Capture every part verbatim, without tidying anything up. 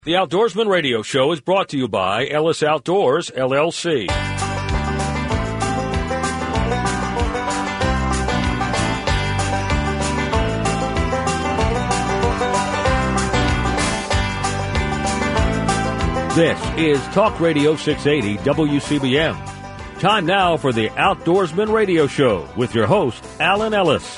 The Outdoorsman Radio Show is brought to you by Ellis Outdoors, L L C. This is Talk Radio six eighty W C B M. Time now for the Outdoorsman Radio Show with your host, Alan Ellis.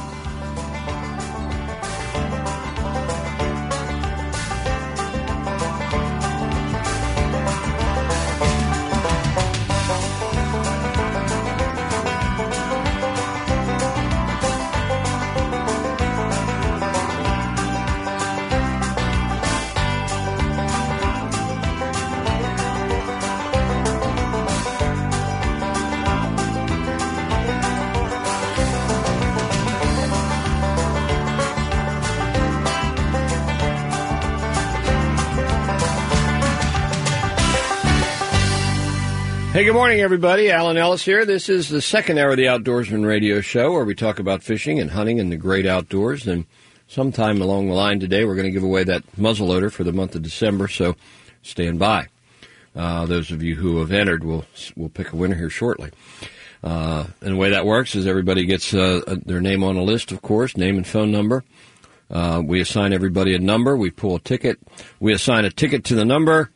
Hey, good morning, everybody. Alan Ellis here. This is the second hour of the Outdoorsman Radio Show, where we talk about fishing and hunting and the great outdoors. And sometime along the line today, we're going to give away that muzzleloader for the month of December, so stand by. Uh, those of you who have entered will will pick a winner here shortly. Uh, and the way that works is everybody gets uh, their name on a list, of course, name and phone number. Uh, we assign everybody a number. We pull a ticket. We assign a ticket to the number.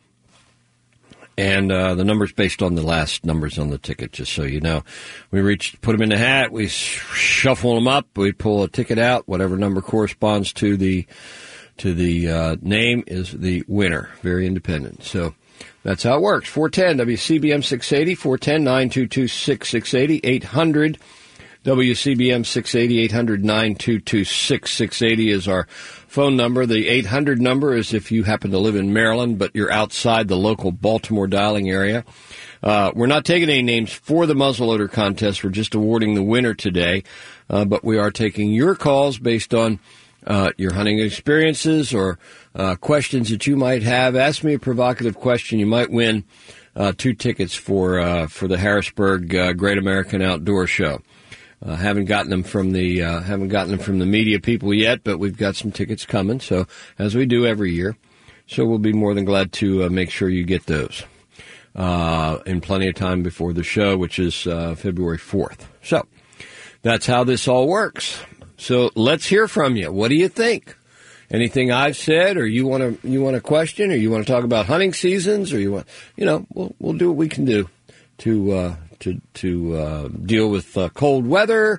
And uh, the number's based on the last numbers on the ticket, just so you know. We reach, put them in the hat, we shuffle them up, we pull a ticket out. Whatever number corresponds to the to the uh, name is the winner. Very independent. So that's how it works. four one zero W C B M six eighty, four one zero, nine two two, six six eight zero, eight hundred W C B M six eighty, eight hundred, nine two two, six six eight zero is our phone number. The eight hundred number is if you happen to live in Maryland, but you're outside the local Baltimore dialing area. Uh, we're not taking any names for the muzzleloader contest. We're just awarding the winner today. Uh, but we are taking your calls based on uh, your hunting experiences or uh, questions that you might have. Ask me a provocative question. You might win uh, two tickets for uh, for the Harrisburg uh, Great American Outdoor Show. Uh, haven't gotten them from the uh, haven't gotten them from the media people yet, but we've got some tickets coming. So as we do every year, so we'll be more than glad to uh, make sure you get those uh, in plenty of time before the show, which is uh, February fourth. So that's how this all works. So let's hear from you. What do you think? Anything I've said, or you want to you want to question, or you want to talk about hunting seasons, or you want you know we'll we'll do what we can do to. Uh, to to uh, deal with uh, cold weather,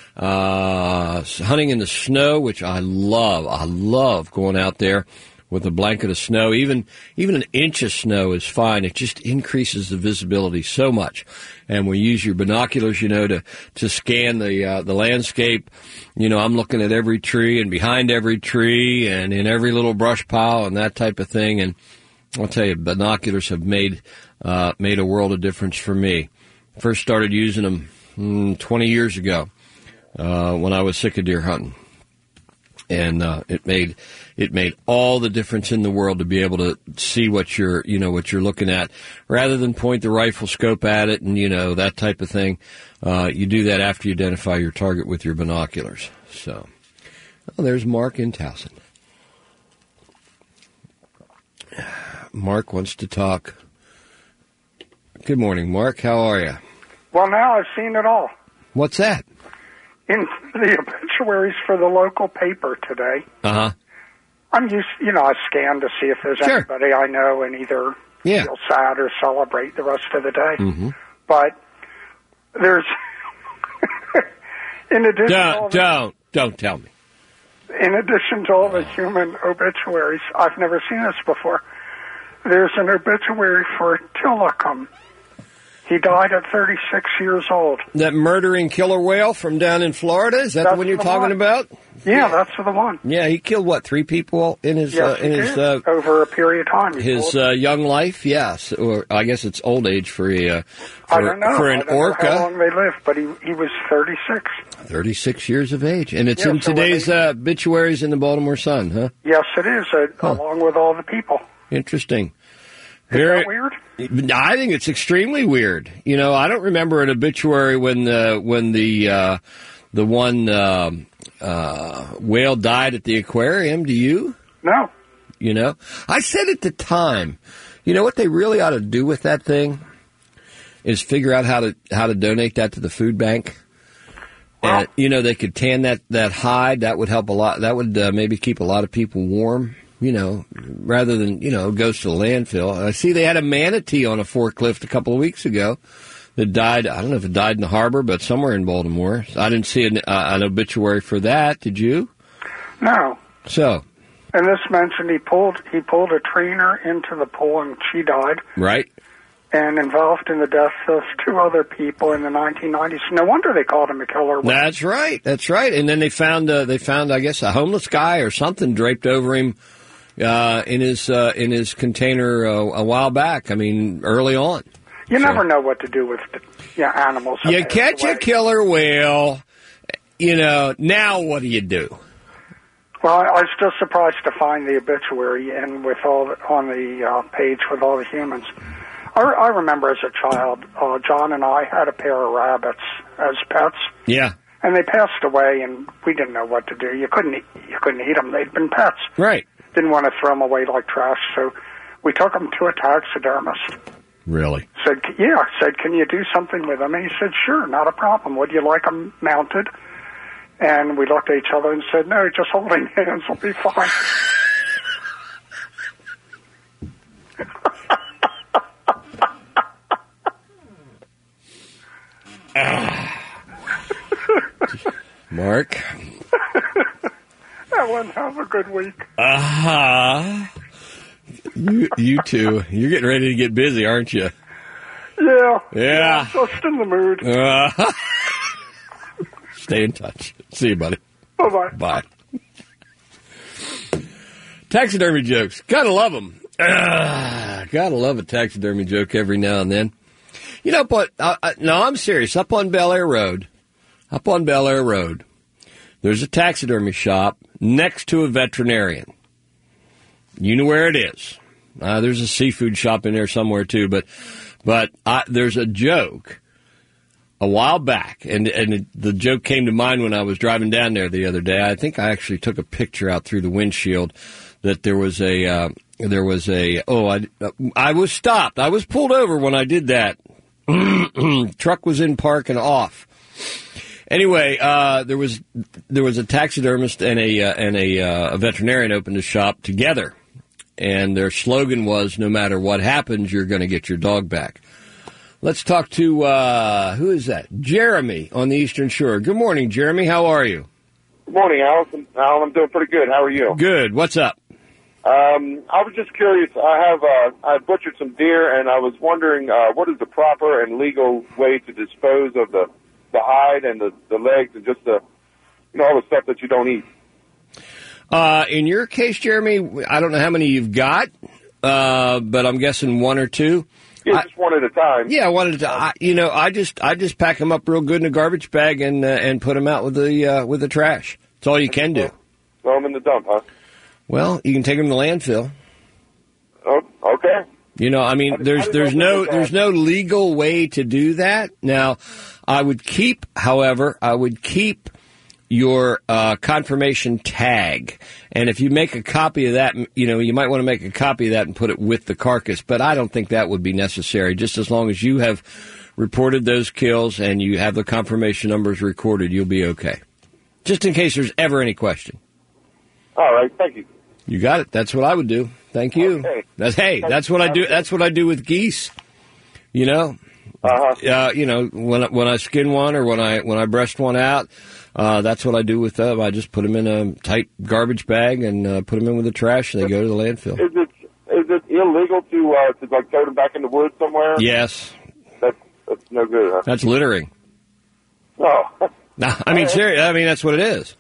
uh, hunting in the snow, which I love. I love going out there with a blanket of snow. Even even an inch of snow is fine. It just increases the visibility so much. And we use your binoculars, you know, to, to scan the uh, the landscape. You know, I'm looking at every tree and behind every tree and in every little brush pile and that type of thing. And I'll tell you, binoculars have made uh, made a world of difference for me. First started using them mm, twenty years ago uh, when I was sick of deer hunting, and uh, it made it made all the difference in the world to be able to see what you're you know what you're looking at, rather than point the rifle scope at it and you know that type of thing. Uh, you do that after you identify your target with your binoculars. So, oh, there's Mark in Towson. Mark wants to talk. Good morning, Mark. How are you? Well, now I've seen it all. What's that? In the obituaries for the local paper today. Uh-huh. I'm used, you know, I scan to see if there's sure. anybody I know and either yeah. feel sad or celebrate the rest of the day. Mm-hmm. But there's, in addition don't, to all don't, the, don't tell me. In addition to all the human obituaries, I've never seen this before. There's an obituary for Tilikum. He died at thirty-six years old. That murdering killer whale from down in Florida? Is that that's the one you're the talking one. about? Yeah, yeah, that's the one. Yeah, he killed, what, three people in his yes, uh, in he his did. uh, over a period of time. His uh, young life, yes. Or I guess it's old age for a uh, for, I don't know. for an I don't orca. know how long they lived, but he he was thirty-six. thirty-six years of age. And it's yeah, in so today's they, uh, obituaries in the Baltimore Sun, huh? Yes, it is, uh, huh. along with all the people. Interesting. Is Very, that weird? I think it's extremely weird. You know, I don't remember an obituary when the when the uh, the one uh, uh, whale died at the aquarium. Do you? No. you know? I said at the time, you know what they really ought to do with that thing is figure out how to how to donate that to the food bank. Well, And, you know, they could tan that, that hide. That would help a lot. That would uh, maybe keep a lot of people warm, you know, rather than, you know, goes to the landfill. I see they had a manatee on a forklift a couple of weeks ago that died. I don't know if it died in the harbor, but somewhere in Baltimore. I didn't see an, uh, an obituary for that. Did you? no. So, And this mentioned he pulled he pulled a trainer into the pool and she died, right? and involved in the deaths of two other people in the nineteen nineties. No wonder they called him a killer. That's right. That's right. And then they found, uh, they found, I guess, a homeless guy or something draped over him uh, in his uh, in his container uh, a while back. I mean, early on. You So- never know what to do with yeah, animals. that You pass catch away. a killer whale, you know, now what do you do? Well, I I was just surprised to find the obituary and with all the, on the uh, page with all the humans. I, I remember as a child, uh, John and I had a pair of rabbits as pets, Yeah, and they passed away, and we didn't know what to do. You couldn't eat, you couldn't eat them; they'd been pets. right. Didn't want to throw them away like trash, so we took them to a taxidermist. Really? Said, yeah, said, can you do something with them? And he said, sure, not a problem. Would you like them mounted? And we looked at each other and said, no, just holding hands will be fine. Mark? Ellen, have a good week. Uh-huh. You, you two, you're getting ready to get busy, aren't you? Yeah. Yeah. Just in the mood. Uh, stay in touch. See you, buddy. Bye-bye. Bye. Taxidermy jokes. Gotta love them. Uh, gotta love a taxidermy joke every now and then. You know, but, uh, uh, no, I'm serious. Up on Bel Air Road, up on Bel Air Road, there's a taxidermy shop next to a veterinarian. You know where it is. Uh, there's a seafood shop in there somewhere, too, but but I, there's a joke a while back, and, and it, the joke came to mind when I was driving down there the other day. I think I actually took a picture out through the windshield that there was a, uh, there was a, oh, I, I was stopped. I was pulled over when I did that. Truck was in park and off. Anyway, uh, there was there was a taxidermist and a uh, and a, uh, a veterinarian opened a shop together, and their slogan was, "No matter what happens, you're going to get your dog back." Let's talk to uh, who is that? Jeremy on the Eastern Shore. Good morning, Jeremy. How are you? Good morning, Alan. Alan, I'm doing pretty good. How are you? Good. What's up? Um, I was just curious. I have uh, I butchered some deer, and I was wondering uh, what is the proper and legal way to dispose of the the hide and the, the legs and just the, you know, all the stuff that you don't eat. Uh, in your case, Jeremy, I don't know how many you've got, uh, but I'm guessing one or two. Yeah, I, just one at a time. yeah, I wanted to. I, you know, I just I just pack them up real good in a garbage bag and uh, and put them out with the uh, with the trash. That's all you can do. Throw them in the dump, huh? Well, you can take them to landfill. Oh, okay. You know, I mean, there's there's no there's no legal way to do that. Now, I would keep, however, I would keep your uh, confirmation tag, and if you make a copy of that, you know, you might want to make a copy of that and put it with the carcass. But I don't think that would be necessary. Just as long as you have reported those kills and you have the confirmation numbers recorded, you'll be okay. Just in case there's ever any question. All right, thank you. You got it. That's what I would do. Thank you. Okay. That's hey. That's what I do. That's what I do with geese. You know, Uh-huh. uh, you know when I, when I skin one or when I when I breast one out, uh, that's what I do with them. I just put them in a tight garbage bag and uh, put them in with the trash, and they go to the landfill. Is it is it illegal to uh, to like throw them back in the woods somewhere? Yes, That's that's no good, huh? that's littering. Oh. No, I mean serious. I mean that's what it is.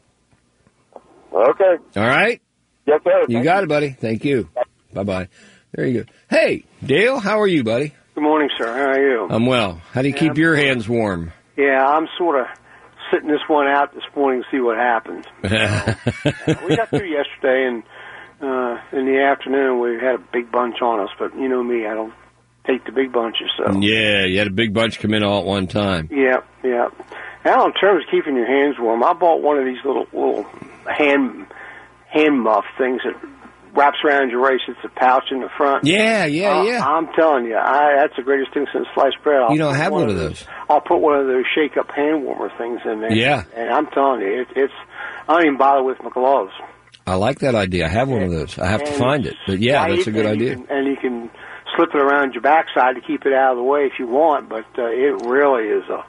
Okay. All right. Yes, sir. You Thank got it, buddy. Thank you. Bye bye. There you go. Hey, Dale, how are you, buddy? Good morning, sir. How are you? I'm well. How do you keep your hands warm? Yeah, I'm sort of sitting this one out this morning to see what happens. So, we got through yesterday, and uh, in the afternoon we had a big bunch on us. But you know me, I don't take the big bunches. So Yeah, you had a big bunch come in all at one time. yeah, yeah. Now, in terms of keeping your hands warm, I bought one of these little little hand hand muff things that wraps around your waist. It's a pouch in the front. Yeah, yeah, uh, yeah. I'm telling you, I, that's the greatest thing since sliced bread. I'll you don't have one of those. those. I'll put one of those shake-up hand warmer things in there. Yeah. And I'm telling you, it, it's, I don't even bother with my gloves. I like that idea. I have one of those. I have and to find it. But, yeah, that's a good and idea. You can, and you can slip it around your backside to keep it out of the way if you want, but uh, it really is a...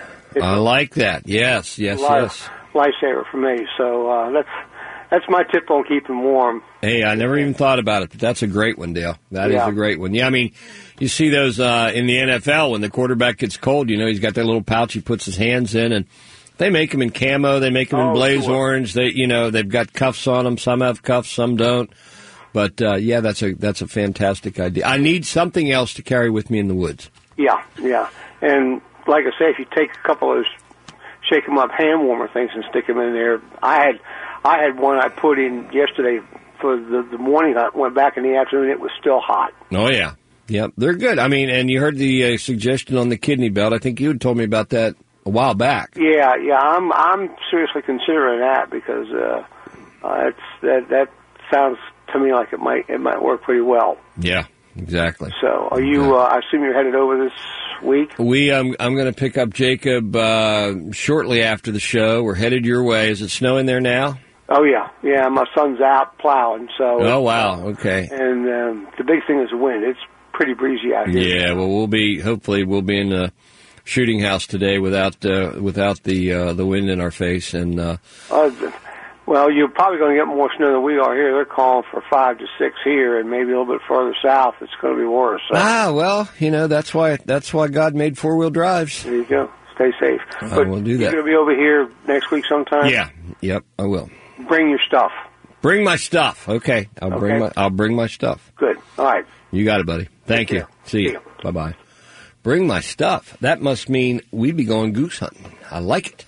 I like that. Yes, yes, yes. Lifesaver for me. So uh, that's that's my tip on keeping warm. Hey, I never even thought about it, but that's a great one, Dale. That yeah. is a great one. Yeah, I mean, you see those uh, in the N F L when the quarterback gets cold. You know, he's got that little pouch he puts his hands in, and they make them in camo. They make them in oh, blaze sure. orange. They, you know, they've got cuffs on them. Some have cuffs, some don't. But uh, yeah, that's a that's a fantastic idea. I need something else to carry with me in the woods. Yeah, yeah, and like I say, if you take a couple of those shake 'em up hand warmer things and stick them in there. I had I had one I put in yesterday for the, the morning. I went back in the afternoon. It was still hot. Oh, yeah. Yeah, they're good. I mean, and you heard the uh, suggestion on the kidney belt. I think you had told me about that a while back. Yeah, yeah. I'm I'm seriously considering that because uh, uh, it's that that sounds to me like it might it might work pretty well. Yeah, exactly. So, are you? Uh, I assume you're headed over this week? We, um, I'm going to pick up Jacob uh, shortly after the show. We're headed your way. Is it snowing there now? Oh, yeah. Yeah, my son's out plowing. So. Oh, wow. Okay. And um, the big thing is the wind. It's pretty breezy out here. Yeah, well, we'll be, hopefully, we'll be in the shooting house today without uh, without the uh, the wind in our face. And uh, uh, Well, you're probably going to get more snow than we are here. They're calling for five to six here, and maybe a little bit further south, it's going to be worse. So. Ah, well, you know, that's why that's why God made four-wheel drives. There you go. Stay safe. I but will do that. You're going to be over here next week sometime? Yeah. Yep, I will. Bring your stuff. Bring my stuff. Okay. I'll okay. bring my I'll bring my stuff. Good. All right. You got it, buddy. Thank Take you. care. See, See you. you. Bye-bye. Bring my stuff. That must mean we'd be going goose hunting. I like it.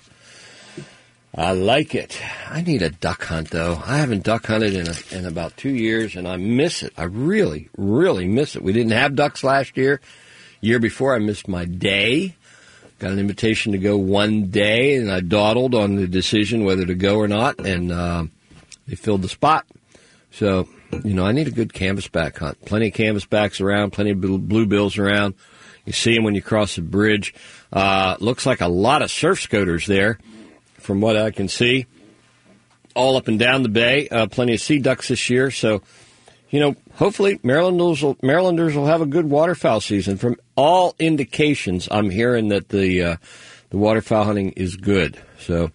I like it. I need a duck hunt, though. I haven't duck hunted in a, in about two years, and I miss it. I really, really miss it. We didn't have ducks last year. Year before, I missed my day. Got an invitation to go one day, and I dawdled on the decision whether to go or not, and uh, they filled the spot. So, you know, I need a good canvasback hunt. Plenty of canvasbacks around, plenty of bluebills around. You see them when you cross the bridge. Uh, looks like a lot of surf scoters there, from what I can see, all up and down the bay. Uh, plenty of sea ducks this year. So, you know, hopefully Marylanders will, Marylanders will have a good waterfowl season. From all indications, I'm hearing that the uh, the waterfowl hunting is good. So,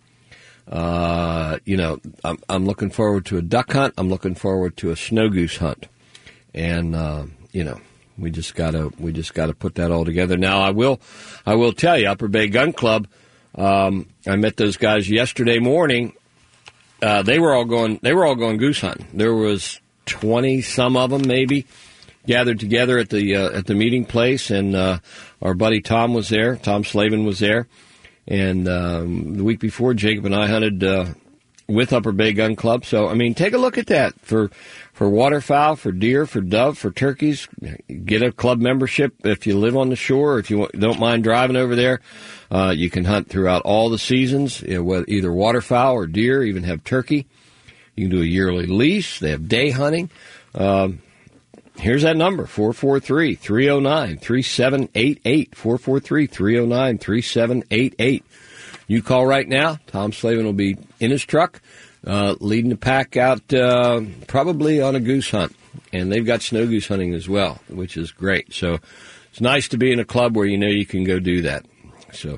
uh, you know, I'm, I'm looking forward to a duck hunt. I'm looking forward to a snow goose hunt. And, uh, you know, we just gotta we just gotta put that all together. Now, I will I will tell you, Upper Bay Gun Club. Um, I met those guys yesterday morning. Uh, they were all going. They were all going goose hunting. There was twenty some of them, maybe, gathered together at the uh, at the meeting place, and uh, our buddy Tom was there. Tom Slavin was there, and um, the week before, Jacob and I hunted uh, with Upper Bay Gun Club. So, I mean, take a look at that for for waterfowl, for deer, for dove, for turkeys. Get a club membership if you live on the shore. If you don't mind driving over there. Uh, you can hunt throughout all the seasons, you know, either waterfowl or deer, even have turkey. You can do a yearly lease. They have day hunting. Um, here's that number, four four three, three oh nine, three seven eight eight, four four three, three oh nine, three seven eight eight. You call right now. Tom Slavin will be in his truck, uh, leading the pack out uh, probably on a goose hunt. And they've got snow goose hunting as well, which is great. So it's nice to be in a club where you know you can go do that. So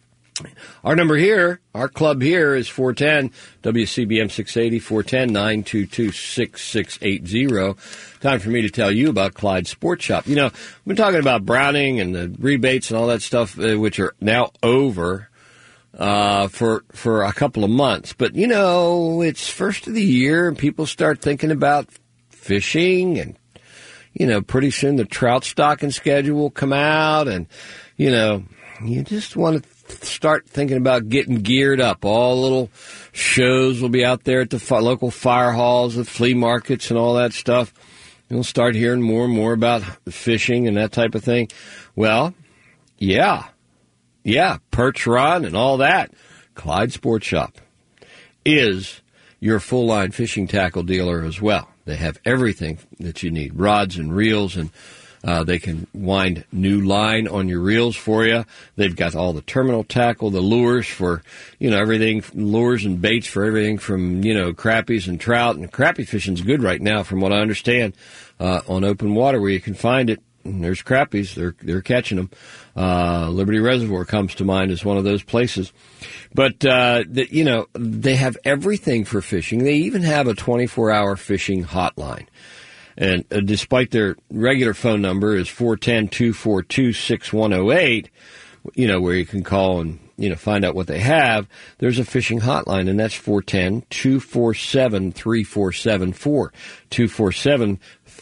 our number here, our club here is four one zero W C B M six eighty, four one zero, nine two two, six six eight zero. Time for me to tell you about Clyde Sports Shop. You know, we've been talking about Browning and the rebates and all that stuff, uh, which are now over uh, for for a couple of months. But, you know, it's first of the year and people start thinking about fishing and, you know, pretty soon the trout stocking schedule will come out and, you know, you just want to start thinking about getting geared up. All little shows will be out there at the fi- local fire halls, the flea markets, and all that stuff. You'll start hearing more and more about fishing and that type of thing. Well, yeah, yeah, perch run and all that. Clyde Sports Shop is your full-line fishing tackle dealer as well. They have everything that you need, rods and reels, and uh, they can wind new line on your reels for you. They've got all the terminal tackle, the lures for, you know, everything, lures and baits for everything from, you know, crappies and trout. And crappie fishing's good right now, from what I understand, uh, on open water where you can find it. And there's crappies. They're they're catching them. Uh, Liberty Reservoir comes to mind as one of those places. But, uh, the, you know, they have everything for fishing. They even have a twenty-four hour fishing hotline. And uh, despite their regular phone number is four one zero, two four two, six one zero eight, you know, where you can call and, you know, find out what they have, there's a fishing hotline, and that's four one zero, two four seven, three four seven four. two four seven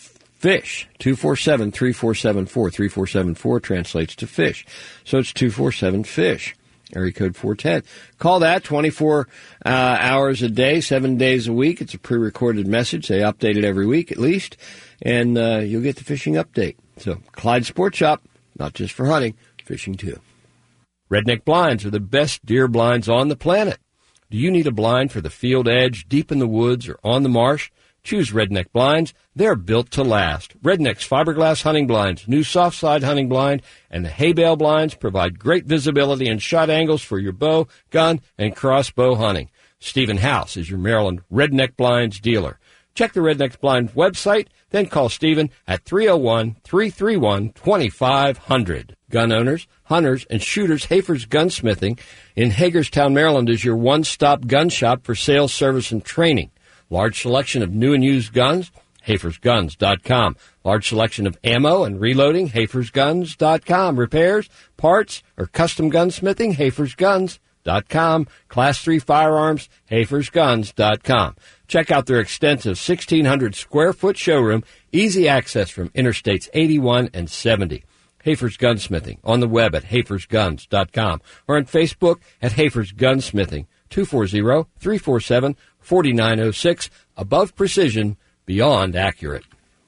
fish. two four seven, three four seven four. three four seven four translates to fish. So it's two four seven fish. Area code four one zero. Call that twenty-four uh, hours a day, seven days a week. It's a pre-recorded message. They update it every week at least, and uh, you'll get the fishing update. So Clyde Sport Shop, not just for hunting, fishing too. Redneck blinds are the best deer blinds on the planet. Do you need a blind for the field edge, deep in the woods, or on the marsh? Choose Redneck blinds. They're built to last. Redneck's fiberglass hunting blinds, new soft side hunting blind, and the hay bale blinds provide great visibility and shot angles for your bow, gun, and crossbow hunting. Stephen House is your Maryland Redneck blinds dealer. Check the Redneck Blind website, then call Stephen at three oh one, three three one, two five zero zero. Gun owners, hunters, and shooters, Hafer's Gunsmithing in Hagerstown, Maryland is your one-stop gun shop for sales, service, and training. Large selection of new and used guns, Hafers Guns dot com. Large selection of ammo and reloading, Hafers Guns dot com. Repairs, parts, or custom gunsmithing, Hafers Guns dot com. Class three firearms, Hafers Guns dot com. Check out their extensive sixteen hundred square foot showroom, easy access from Interstates eighty-one and seventy. Hafers Gunsmithing on the web at Hafers Guns dot com or on Facebook at Hafers Gunsmithing. two four zero, three four seven, four nine zero six. Above precision, beyond accurate.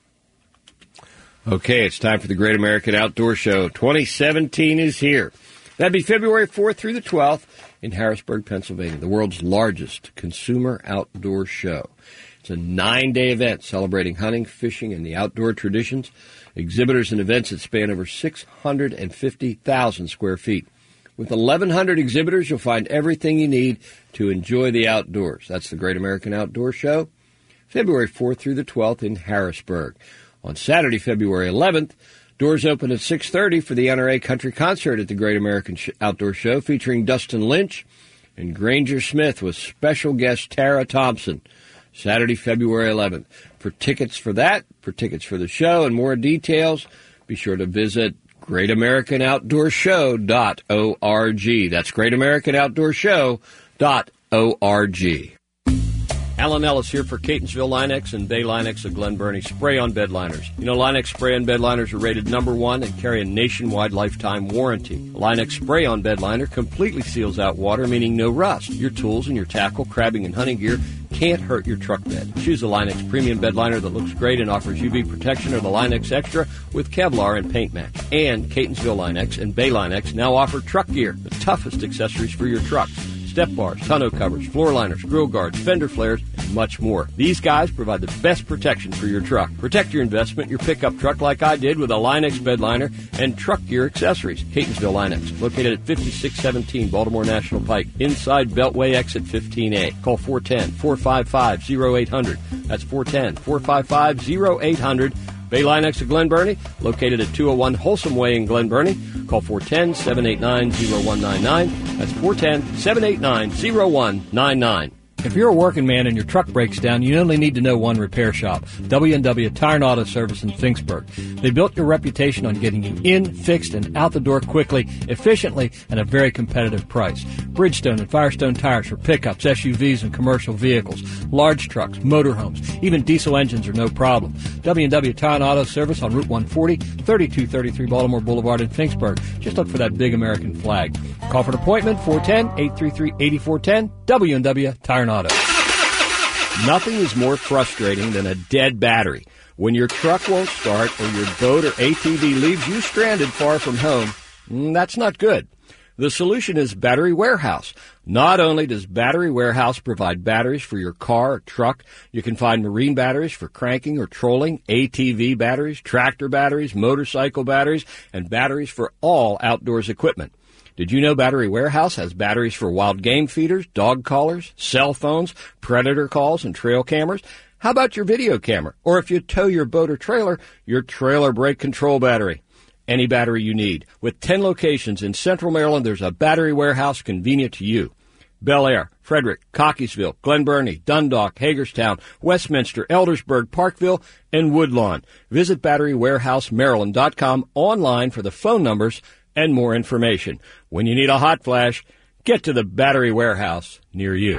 Okay, it's time for the Great American Outdoor Show. twenty seventeen is here. That'd be February fourth through the twelfth in Harrisburg, Pennsylvania, the world's largest consumer outdoor show. It's a nine-day event celebrating hunting, fishing, and the outdoor traditions. Exhibitors and events that span over six hundred fifty thousand square feet. With eleven hundred exhibitors, you'll find everything you need to enjoy the outdoors. That's the Great American Outdoor Show, February fourth through the twelfth in Harrisburg. On Saturday, February eleventh, doors open at six thirty for the N R A Country Concert at the Great American Outdoor Show, featuring Dustin Lynch and Granger Smith with special guest Tara Thompson. Saturday, February eleventh. For tickets for that, for tickets for the show, and more details, be sure to visit Great American Outdoor Show dot org. That's Great American Outdoor Show dot org. Alan Ellis here for Catonsville Linex and Bay Linex of Glen Burnie spray-on bed liners. You know, Linex spray-on bed liners are rated number one and carry a nationwide lifetime warranty. Linex spray-on bed liner completely seals out water, meaning no rust. Your tools and your tackle, crabbing, and hunting gear can't hurt your truck bed. Choose the Linex premium bed liner that looks great and offers U V protection, or the Linex Extra with Kevlar and paint match. And Catonsville Linex and Bay Linex now offer truck gear, the toughest accessories for your trucks. Step bars, tonneau covers, floor liners, grill guards, fender flares, and much more. These guys provide the best protection for your truck. Protect your investment, your pickup truck, like I did with a Linex bed liner and truck gear accessories. Catonsville Linex, located at fifty-six seventeen Baltimore National Pike, inside Beltway exit fifteen A. Call four one zero, four five five, zero eight zero zero. That's four one zero, four five five, zero eight zero zero. Bay Linex of Glen Burnie, located at two oh one Wholesome Way in Glen Burnie. Call four one zero, seven eight nine, zero one nine nine. That's four one zero, seven eight nine, zero one nine nine. If you're a working man and your truck breaks down, you only need to know one repair shop, W and W Tire and Auto Service in Finksburg. They built your reputation on getting you in, fixed, and out the door quickly, efficiently, and a very competitive price. Bridgestone and Firestone tires for pickups, S U Vs, and commercial vehicles, large trucks, motorhomes, even diesel engines are no problem. W and W Tire and Auto Service on Route one forty, thirty-two thirty-three Baltimore Boulevard in Finksburg. Just look for that big American flag. Call for an appointment, four one zero, eight three three, eight four one zero, W and W Tire and Auto. Nothing is more frustrating than a dead battery. When your truck won't start or your boat or A T V leaves you stranded far from home, that's not good. The solution is Battery Warehouse. Not only does Battery Warehouse provide batteries for your car or truck, you can find marine batteries for cranking or trolling, A T V batteries, tractor batteries, motorcycle batteries, and batteries for all outdoors equipment. Did you know Battery Warehouse has batteries for wild game feeders, dog collars, cell phones, predator calls, and trail cameras? How about your video camera? Or if you tow your boat or trailer, your trailer brake control battery. Any battery you need. With ten locations in Central Maryland, there's a Battery Warehouse convenient to you. Bel Air, Frederick, Cockeysville, Glen Burnie, Dundalk, Hagerstown, Westminster, Eldersburg, Parkville, and Woodlawn. Visit battery warehouse maryland dot com online for the phone numbers and more information. When you need a hot flash, get to the Battery Warehouse near you.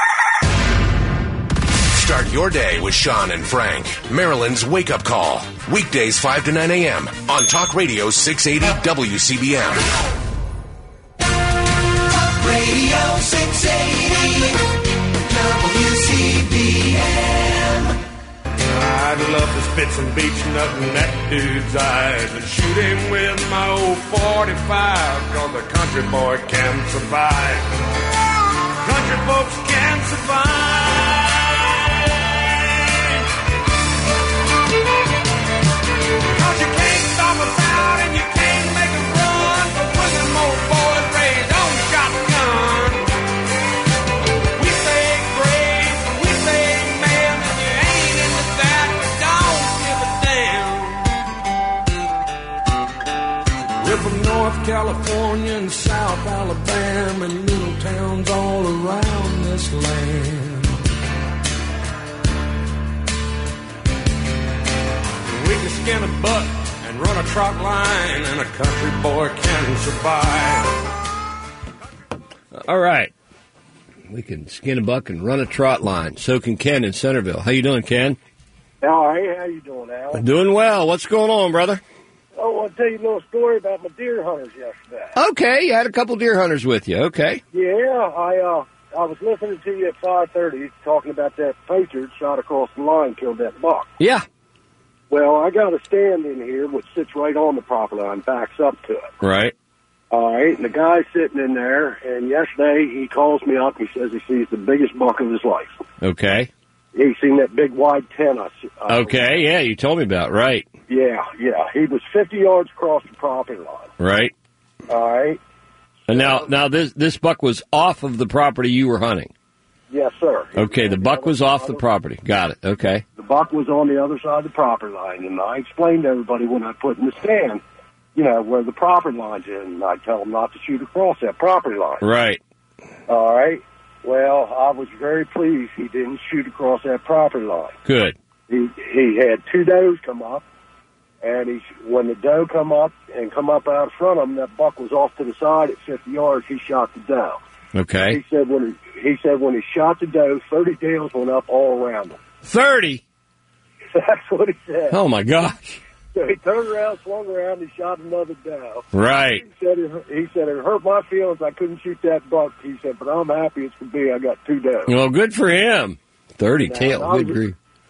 Start your day with Sean and Frank. Maryland's wake-up call. Weekdays five to nine a.m. on Talk Radio six eighty W C B M. Talk Radio six eighty W C B M. I'd love to spit some beach nut in that dude's eyes and shoot him with my old forty-five, cause the country boy can survive. Country folks can survive. Cause you can't stop us out and you can't make us run, but we're some old boys raised on shotgun. We say grace, we say man, and you ain't into that, but don't give a damn. We're from North California and South Alabama and little towns all around this land. We can skin a buck and run a trot line, and a country boy can survive. All right. We can skin a buck and run a trot line. So can Ken in Centerville. How you doing, Ken? All right. How you doing, Alan? Doing well. What's going on, brother? Oh, I'll tell you a little story about my deer hunters yesterday. Okay. You had a couple deer hunters with you. Okay. Yeah, I uh, I was listening to you at five thirty talking about that Patriot shot across the line, killed that buck. Yeah. Well, I got a stand in here which sits right on the property line, backs up to it. Right. All right, and the guy's sitting in there, and yesterday he calls me up. He says he sees the biggest buck of his life. Okay. He seen that big wide ten. I, I okay, yeah, you told me about, right. Yeah, yeah. He was fifty yards across the property line. Right. All right. And now, now this this buck was off of the property you were hunting. Yes, sir. Okay, the buck was off the property. Got it. Okay. The buck was on the other side of the property line, and I explained to everybody when I put in the stand, you know, where the property line's in, and I tell them not to shoot across that property line. Right. All right. Well, I was very pleased he didn't shoot across that property line. Good. He he had two does come up, and he when the doe come up and come up out in front of him, that buck was off to the side at fifty yards. He shot the doe. Okay. He said when he, he said when he shot the doe, thirty tails went up all around him. Thirty. That's what he said. Oh my gosh. So he turned around, swung around, and shot another doe. Right. He said, it, he said, it hurt my feelings. I couldn't shoot that buck. He said, but I'm happy as can be. I got two does. Well, good for him. thirty tail. Good grief.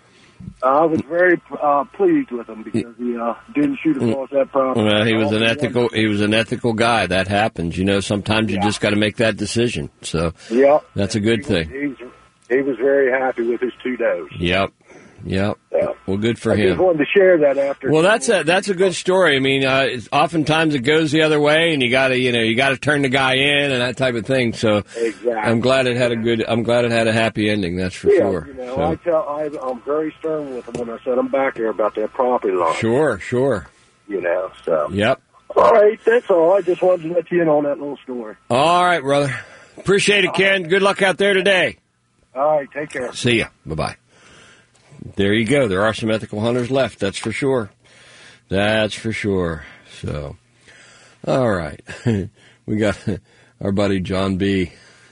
I was very uh, pleased with him because he uh, didn't shoot across that property. Well, he was an ethical. He was an ethical guy. That happens. You know, sometimes you yeah. just got to make that decision. So yeah, that's a good he thing. Was, he's, he was very happy with his two does. Yep. Yep. Yeah. Well, good for I him. just wanted to share that after. Well, that's a that's a good story. I mean, uh, it's, oftentimes it goes the other way, and you got to you know you got to turn the guy in and that type of thing. So exactly. I'm glad it had a good. I'm glad it had a happy ending. That's for yeah, sure. You know, so. I tell I, I'm very stern with him when I said I'm back there about that property line. Sure, sure. You know, so. Yep. All right, that's all. I just wanted to let you in on that little story. All right, brother. Appreciate it, Ken. Good luck out there today. All right, take care. See ya. Bye bye. There you go. There are some ethical hunters left. That's for sure. That's for sure. So, all right. We got our buddy John B.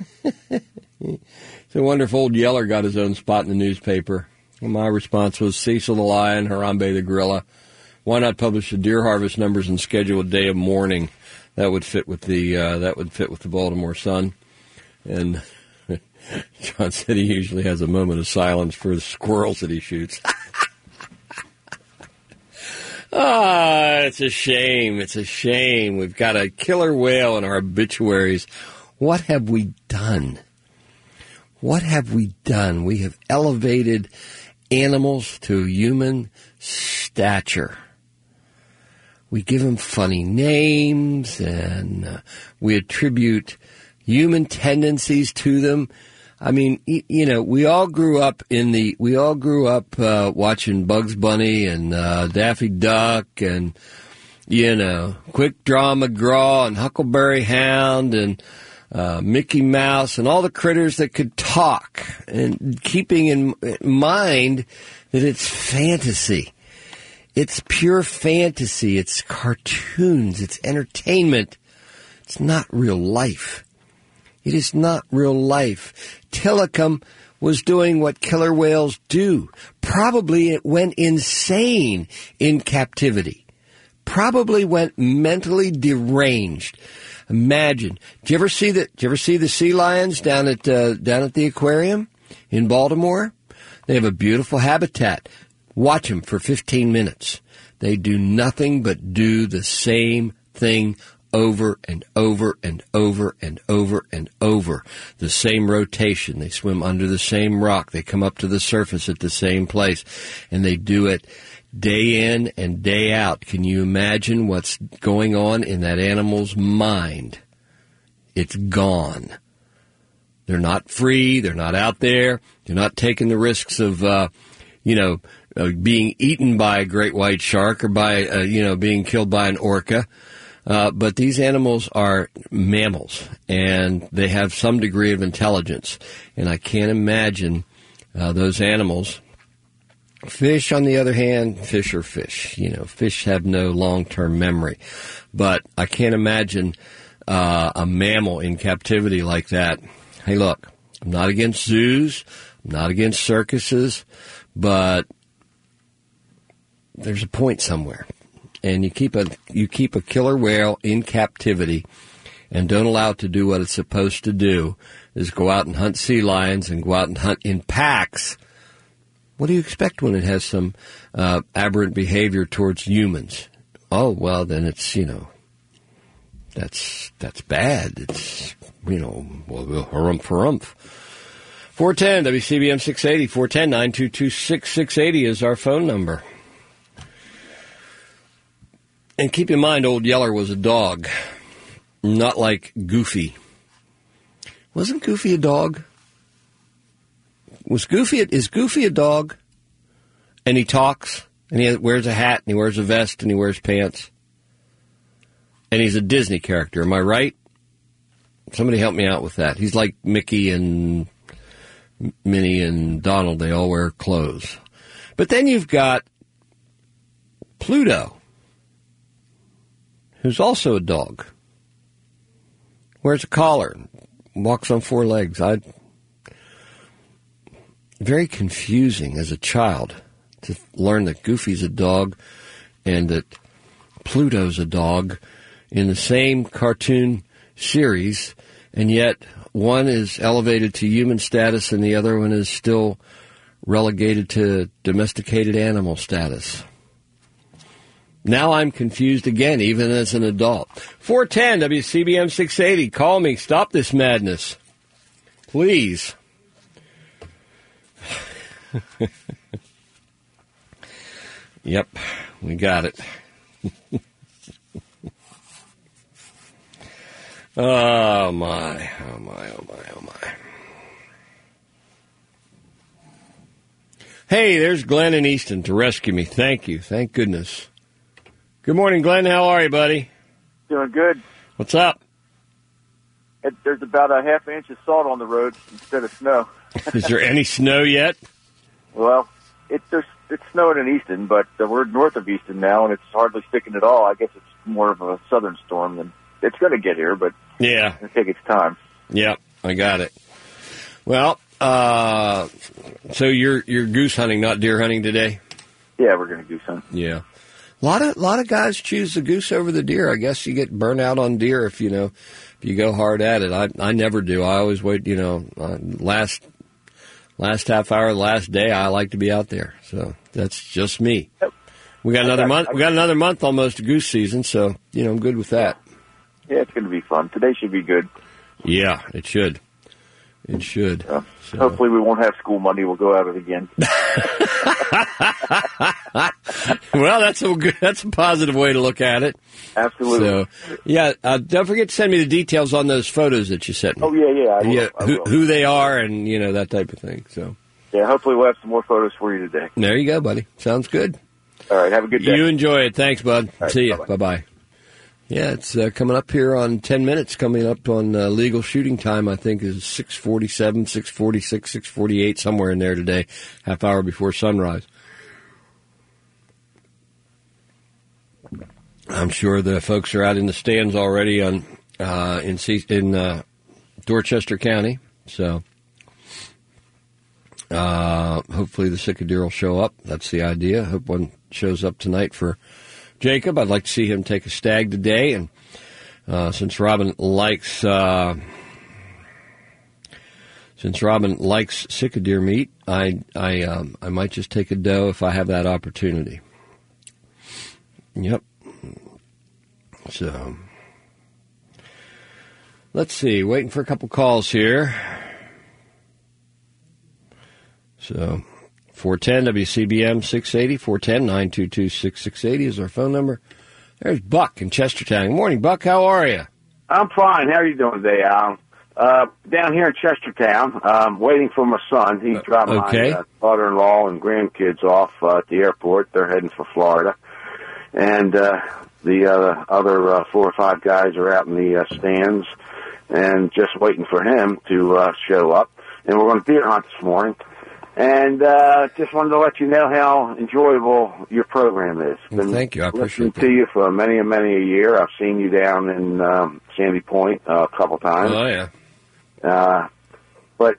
It's a wonderful old Yeller got his own spot in the newspaper. Well, my response was Cecil the lion, Harambe the gorilla. Why not publish the deer harvest numbers and schedule a day of mourning? That would fit with the uh, that would fit with the Baltimore Sun. And John said he usually has a moment of silence for the squirrels that he shoots. Ah, it's a shame. It's a shame. We've got a killer whale in our obituaries. What have we done? What have we done? We have elevated animals to human stature. We give them funny names, and uh, we attribute human tendencies to them. I mean, you know, we all grew up in the, we all grew up uh, watching Bugs Bunny and uh, Daffy Duck and, you know, Quick Draw McGraw and Huckleberry Hound and uh, Mickey Mouse and all the critters that could talk, and keeping in mind that it's fantasy. It's pure fantasy. It's cartoons. It's entertainment. It's not real life. It is not real life. Tilikum was doing what killer whales do. Probably it went insane in captivity. Probably went mentally deranged. Imagine. Did you ever see the? Did you ever see the sea lions down at uh, down at the aquarium in Baltimore? They have a beautiful habitat. Watch them for fifteen minutes. They do nothing but do the same thing over and over and over and over and over. The same rotation. They swim under the same rock. They come up to the surface at the same place. And they do it day in and day out. Can you imagine what's going on in that animal's mind? It's gone. They're not free. They're not out there. They're not taking the risks of, uh, you know, uh, being eaten by a great white shark or by, uh, you know, being killed by an orca. Uh, but these animals are mammals, and they have some degree of intelligence. And I can't imagine uh, those animals. Fish, on the other hand, fish are fish. You know, fish have no long-term memory. But I can't imagine uh, a mammal in captivity like that. Hey, look, I'm not against zoos. I'm not against circuses. But there's a point somewhere. And you keep a you keep a killer whale in captivity and don't allow it to do what it's supposed to do, is go out and hunt sea lions and go out and hunt in packs. What do you expect when it has some uh, aberrant behavior towards humans? Oh, well, then it's, you know, that's that's bad. It's, you know, well, harumph, harumph. four ten, W C B M six eighty, four ten, nine two two, six six eight zero is our phone number. And keep in mind, Old Yeller was a dog, not like Goofy. Wasn't Goofy a dog? Was Goofy a, is Goofy a dog? And he talks, and he wears a hat, and he wears a vest, and he wears pants. And he's a Disney character, am I right? Somebody help me out with that. He's like Mickey and Minnie and Donald. They all wear clothes. But then you've got Pluto, who's also a dog. Wears a collar, walks on four legs. I very confusing as a child to learn that Goofy's a dog and that Pluto's a dog in the same cartoon series, and yet one is elevated to human status and the other one is still relegated to domesticated animal status. Now I'm confused again, even as an adult. four ten, W C B M six eighty. Call me. Stop this madness. Please. Yep, we got it. Oh, my. Oh, my, oh, my, oh, my. Hey, there's Glenn in Easton to rescue me. Thank you. Thank goodness. Good morning, Glenn. How are you, buddy? Doing good. What's up? It, there's about a half inch of salt on the road instead of snow. Is there any snow yet? Well, it, there's, it's snowing in Easton, but uh, we're north of Easton now, and it's hardly sticking at all. I guess it's more of a southern storm than it's going to get here, but yeah, it's going to take its time. Yep, I got it. Well, uh, so you're you're goose hunting, not deer hunting today? Yeah, we're going to goose hunt. Yeah. A lot of lot of guys choose the goose over the deer. I guess you get burnt out on deer if you know if you go hard at it. I I never do. I always wait. You know, uh, last last half hour, last day, I like to be out there. So that's just me. We got another I got- month. I- We got another month almost to goose season, so you know I'm good with that. Yeah, it's going to be fun. Today should be good. Yeah, it should. It should. Uh, So- Hopefully we won't have school Monday. We'll go at it again. Well, that's a good, that's a positive way to look at it. Absolutely. So, yeah, uh, don't forget to send me the details on those photos that you sent me. Oh, yeah, yeah. I will. yeah, I who, will. who they are and you know that type of thing. So Yeah, hopefully we'll have some more photos for you today. there you go, buddy. Sounds good. All right, have a good day. You enjoy it. Thanks, bud. right, See you. bye-bye. Bye bye. Yeah, it's uh, coming up here on ten minutes. Coming up on uh, legal shooting time, I think is six forty-seven, six forty-six, six forty-eight, somewhere in there today, half hour before sunrise. I'm sure the folks are out in the stands already on uh, in C- in uh, Dorchester County. So uh, hopefully the sick of deer will show up. That's the idea. Hope one shows up tonight for Jacob. I'd like to see him take a stag today, and uh, since Robin likes uh, since Robin likes sick of deer meat, I I um, I might just take a doe if I have that opportunity. Yep. So let's see. Waiting for a couple calls here. So. four ten W C B M six eighty, four ten, nine two two, six six eight zero is our phone number. There's Buck in Chestertown. Good morning, Buck. How are you? I'm fine. How are you doing today, Alan? Uh, down here in Chestertown, um, waiting for my son. He's dropping okay. my uh, father-in-law and grandkids off uh, at the airport. They're heading for Florida. And uh, the uh, other uh, four or five guys are out in the uh, stands and just waiting for him to uh, show up. And we're going to deer hunt this morning. And uh, just wanted to let you know how enjoyable your program is. Well, thank you. I appreciate listening to you for many and many a year. I've seen you down in um, Sandy Point uh, a couple times. Oh, yeah. Uh, but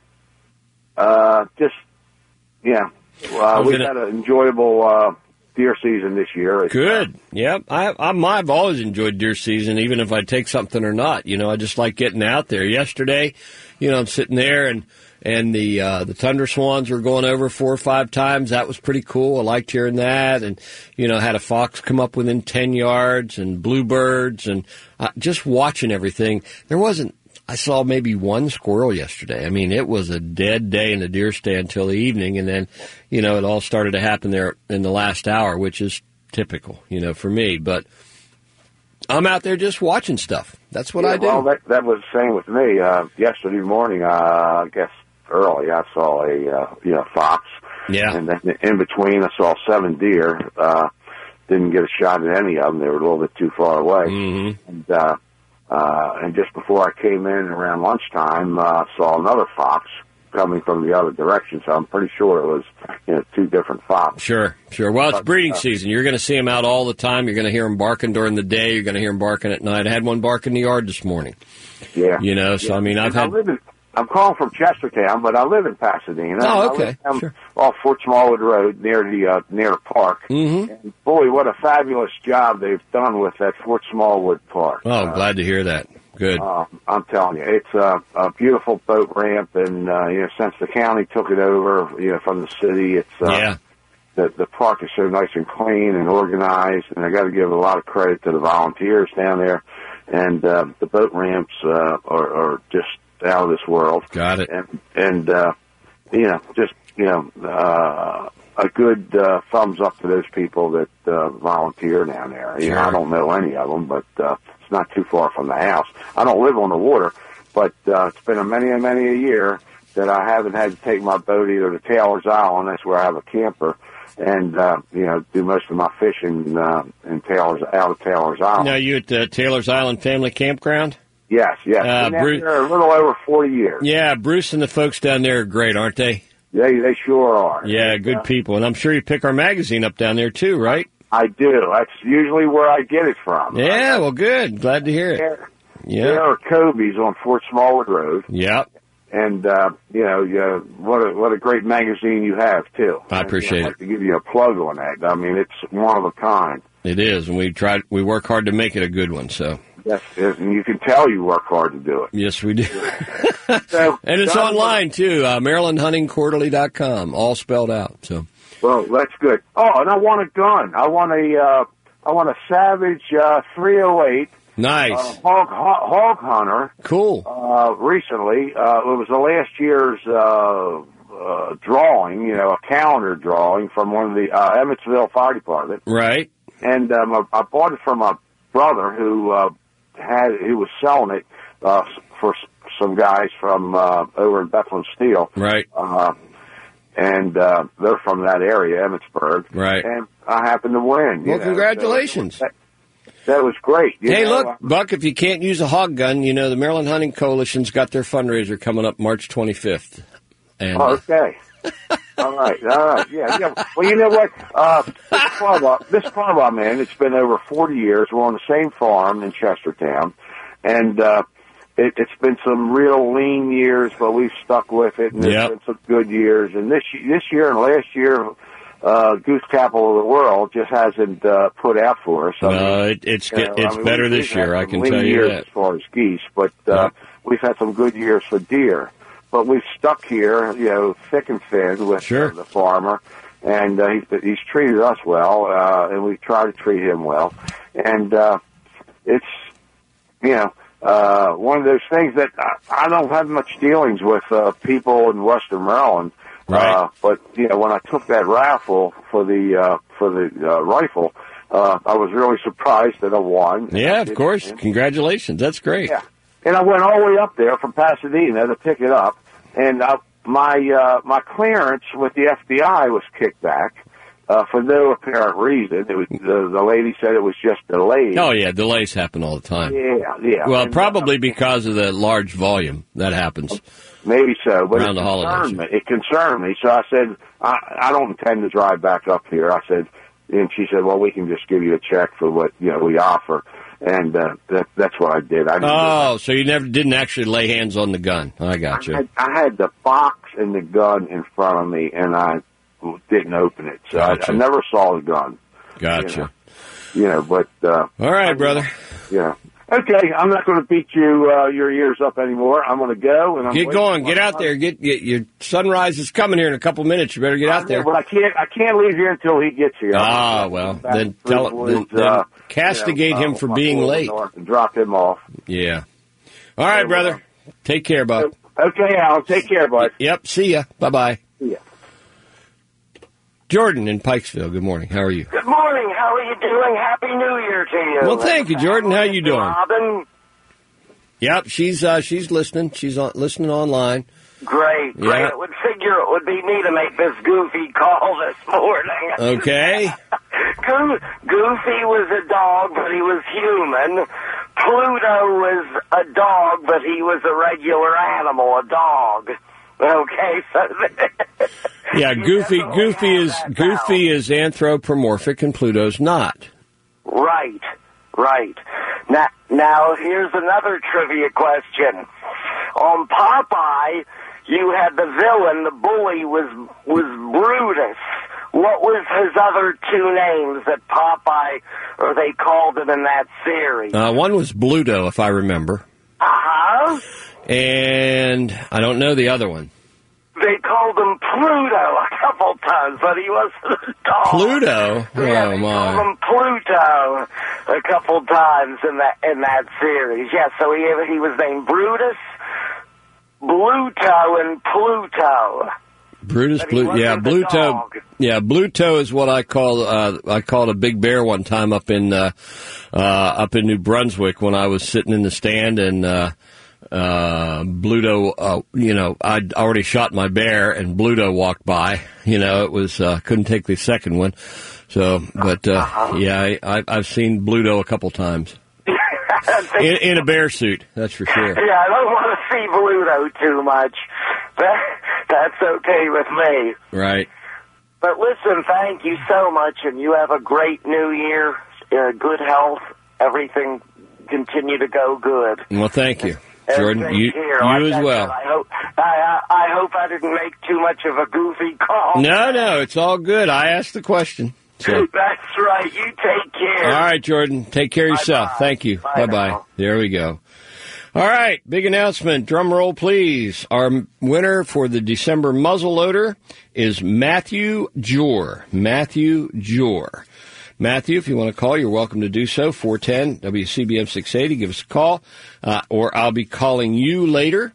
uh, just, yeah, uh, we've gonna- had an enjoyable uh, deer season this year. It's, Good. Yep. I, I'm, I've always enjoyed deer season, even if I take something or not. You know, I just like getting out there. Yesterday, you know, I'm sitting there and and the uh, the tundra swans were going over four or five times. That was pretty cool. I liked hearing that. And, you know, had a fox come up within ten yards and bluebirds and uh, just watching everything. There wasn't, I saw maybe one squirrel yesterday. I mean, it was a dead day in the deer stand till the evening. And then, you know, it all started to happen there in the last hour, which is typical, you know, for me. But I'm out there just watching stuff. That's what yeah, I do. Well, that, that was the same with me. Uh, yesterday morning, uh, I guess early, I saw a uh, you know fox. Yeah. And then in between, I saw seven deer. Uh, didn't get a shot at any of them. They were a little bit too far away. Mm-hmm. And uh, uh, and just before I came in around lunchtime, uh, saw another fox coming from the other direction. So I'm pretty sure it was you know two different foxes. Sure, sure. Well, it's breeding season. You're going to see them out all the time. You're going to hear them barking during the day. You're going to hear them barking at night. I had one bark in the yard this morning. Yeah. You know, so Yeah. I mean, I've And I had. live in, I'm calling from Chestertown, but I live in Pasadena. Oh, I okay. live down Sure. off Fort Smallwood Road near the uh, near the park. Mm-hmm. And boy, what a fabulous job they've done with that Fort Smallwood Park. Oh, I'm glad to hear that. Good. Uh, I'm telling you, it's a, a beautiful boat ramp, and uh, you know, since the county took it over, you know, from the city, it's uh, Yeah. the the park is so nice and clean and organized. And I got to give a lot of credit to the volunteers down there, and uh, the boat ramps uh, are, are just out of this world. Got it. And and uh, you know, just you know, uh, a good uh, thumbs up to those people that uh, volunteer down there. You know, Sure. I don't know any of them, but uh, it's not too far from the house. I don't live on the water, but uh, it's been a many and many a year that I haven't had to take my boat either to Taylor's Island, that's where I have a camper, and uh, you know, do most of my fishing uh, in Taylor's out of Taylor's Island. Now, you at the Taylor's Island Family Campground? Yes, yes. Uh, Been down Bruce- there a little over forty years. Yeah, Bruce and the folks down there are great, aren't they? They they sure are. Yeah, good people. And I'm sure you pick our magazine up down there, too, right? I do. That's usually where I get it from. Yeah, well, good. Glad to hear it. There, Yeah. there are Kobe's on Fort Smallwood Road. Yep. And, uh, you know, uh, what a what a great magazine you have, too. I appreciate I'd it. like to give you a plug on that. I mean, it's one of a kind. It is, and we try. We work hard to make it a good one, so. Yes, yes, and you can tell you work hard to do it. Yes, we do. So, And it's John, online, too, uh, Maryland Hunting Quarterly dot com, all spelled out. So, Well, that's good. Oh, and I want a gun. I want a, uh, I want a Savage uh, three oh eight. Nice. Uh, hog, hog, hog hunter. Cool. Uh, recently, uh, it was the last year's uh, uh, drawing, you know, a calendar drawing from one of the uh, Emmetsville Fire Department. Right. And um, I, I bought it from a brother who uh, had who was selling it uh, for s- some guys from uh, over in Bethlehem Steel. Right. Uh, and uh, they're from that area, Emmitsburg. Right. And I happened to win. you Well, know, congratulations. so that, that was great. you Hey, know. look, Buck, if you can't use a hog gun, you know, the Maryland Hunting Coalition's got their fundraiser coming up March twenty-fifth. And, Oh, okay. all right, all right, yeah, yeah. Well, you know what? Uh, this farm, this farm I'm in, it's been over forty years. We're on the same farm in Chestertown, and uh, it, it's been some real lean years, but we've stuck with it, and there's Yep. been some good years. And this this year and last year, uh, Goose Capital of the World just hasn't uh, put out for us. I mean, No, it, it's you know, get, it's I mean, better we've this had year, I some can lean tell you years that. as far as geese, but uh, Yep. we've had some good years for deer. But we've stuck here, you know, thick and thin with Sure. uh, the farmer, and uh, he's, he's treated us well, uh, and we try to treat him well. And uh, it's, you know, uh, one of those things that I, I don't have much dealings with uh, people in Western Maryland. Right. Uh, but you know, when I took that raffle for the uh, for the uh, rifle, uh, I was really surprised that I won. Yeah, I of did- course. Congratulations. That's great. Yeah. And I went all the way up there from Pasadena to pick it up, and uh, my uh, my clearance with the F B I was kicked back uh, for no apparent reason. It was the, the lady said it was just delayed. Oh, yeah, delays happen all the time. Yeah, yeah. Well, And, probably because of the large volume. That happens. Maybe so, but Around it the holidays. concerned me. It concerned me, so I said, I, I don't intend to drive back up here. I said, and she said, well, we can just give you a check for what you know we offer, and uh, that, that's what I did. I didn't Oh, so you never didn't actually lay hands on the gun. I got I you. had, I had the box and the gun in front of me, and I didn't open it, so Gotcha. I, I never saw the gun. Gotcha. You know, but uh, All right, brother. yeah. Okay, I'm not going to beat you uh, your ears up anymore. I'm going to go and I'm Get waiting going. for Get my out there. Get, get your sunrise is coming here in a couple minutes. You better get out there. But I can't. I can't leave here until he gets here. Ah, well, Back then through tell the then, woods, then uh, castigate you know, him uh, for my being boy late. north And drop him off. Yeah. All right, brother. Take care, bud. Okay, Al. Take care, bud. Yep. See ya. Bye bye. See ya. Jordan in Pikesville. Good morning. How are you? Good morning. How are you doing? Happy New Year to you. Well, thank you, Jordan. How you doing? Robin, Yep. She's uh, she's listening. She's on, listening online. great, great. Yeah. It would figure it would be me to make this goofy call this morning. Okay. Go- Goofy was a dog, but he was human. Pluto was a dog, but he was a regular animal, a dog. Okay, so Yeah. Goofy. Goofy is Goofy is anthropomorphic, and Pluto's not. right, right. Now, now here's another trivia question. On Popeye, you had the villain, the bully was was Brutus. What was his other two names that Popeye, or they called him in that series? Uh, one was Bluto, if I remember, Uh-huh. and I don't know the other one. They called him Pluto a couple times, but he wasn't a dog. Pluto. Yeah, Oh they called my. him Pluto a couple times in that in that series. Yeah, so he he was named Brutus, Bluto, and Pluto. Brutus But he Blue, wasn't yeah, the Bluto, dog. yeah, Bluto is what I call. Uh, I called a big bear one time up in uh, uh, up in New Brunswick when I was sitting in the stand, and uh, uh, Bluto, uh, you know, I'd already shot my bear, and Bluto walked by. You know, it was uh, couldn't take the second one. So, but uh, yeah, I, I, I've seen Bluto a couple times in, in a bear suit. That's for sure. Yeah, I don't want to see Bluto too much. That, that's okay with me. Right. But listen, thank you so much, and you have a great new year, uh, good health, everything continue to go good. Well, thank you, And Jordan. take You, care. you Like as I well. said, I hope I, I, I hope I didn't make too much of a goofy call. No, no, it's all good. I asked the question. So. That's right. You take care. All right, Jordan. Take care of yourself. Bye-bye. Thank you. Bye Bye-bye. now. There we go. All right, big announcement. Drum roll, please. Our winner for the December muzzleloader is Matthew Jor. Matthew Jor. Matthew, if you want to call, you're welcome to do so. four one zero W C B M six eighty. Give us a call, uh, or I'll be calling you later.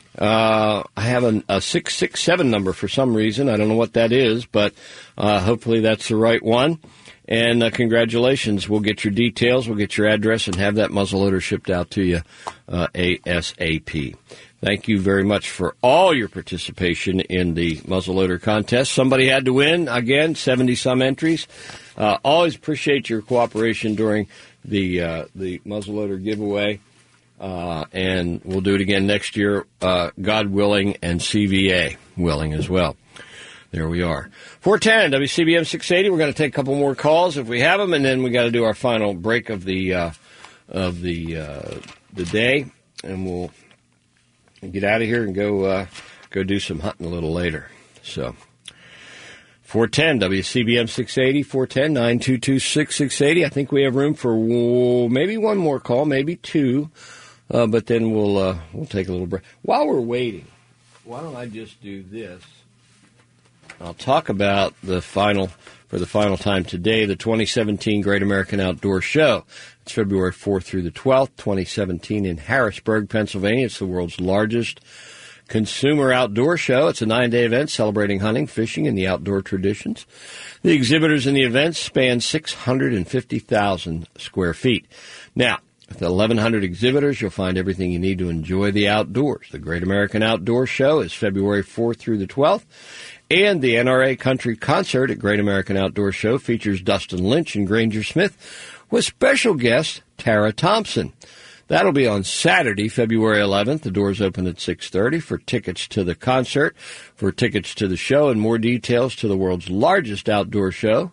Uh, I have a, a six six seven number for some reason. I don't know what that is, but uh, hopefully that's the right one. And uh, congratulations. We'll get your details, we'll get your address, and have that muzzleloader shipped out to you uh, ASAP. Thank you very much for all your participation in the muzzleloader contest. Somebody had to win, again, seventy-some entries. Uh, always appreciate your cooperation during the uh, the muzzleloader giveaway. Uh, and we'll do it again next year, uh, God willing, and C V A willing as well. There we are. four one zero W C B M six eighty. We're going to take a couple more calls if we have them, and then we got to do our final break of the uh, of the uh, the day, and we'll get out of here and go uh, go do some hunting a little later. So. four one zero W C B M six eighty, four one zero, nine two two, six six eight zero. I think we have room for whoa, maybe one more call, maybe two, uh, but then we'll uh, we'll take a little break. While we're waiting, why don't I just do this? I'll talk about the final, for the final time today, the twenty seventeen Great American Outdoor Show. It's February fourth through the twelfth, twenty seventeen in Harrisburg, Pennsylvania. It's the world's largest consumer outdoor show. It's a nine-day event celebrating hunting, fishing, and the outdoor traditions. The exhibitors in the event span six hundred fifty thousand square feet. Now, with eleven hundred exhibitors, you'll find everything you need to enjoy the outdoors. The Great American Outdoor Show is February fourth through the twelfth, and the N R A Country Concert at Great American Outdoor Show features Dustin Lynch and Granger Smith with special guest Tara Thompson. That'll be on Saturday, February eleventh. The doors open at six thirty. For tickets to the concert, for tickets to the show, and more details to the world's largest outdoor show,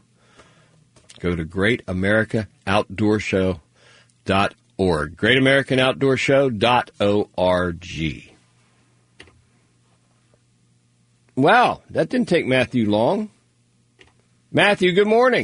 go to great america outdoor show dot org. great american outdoor show dot org. Wow, that didn't take Matthew long. Matthew, good morning.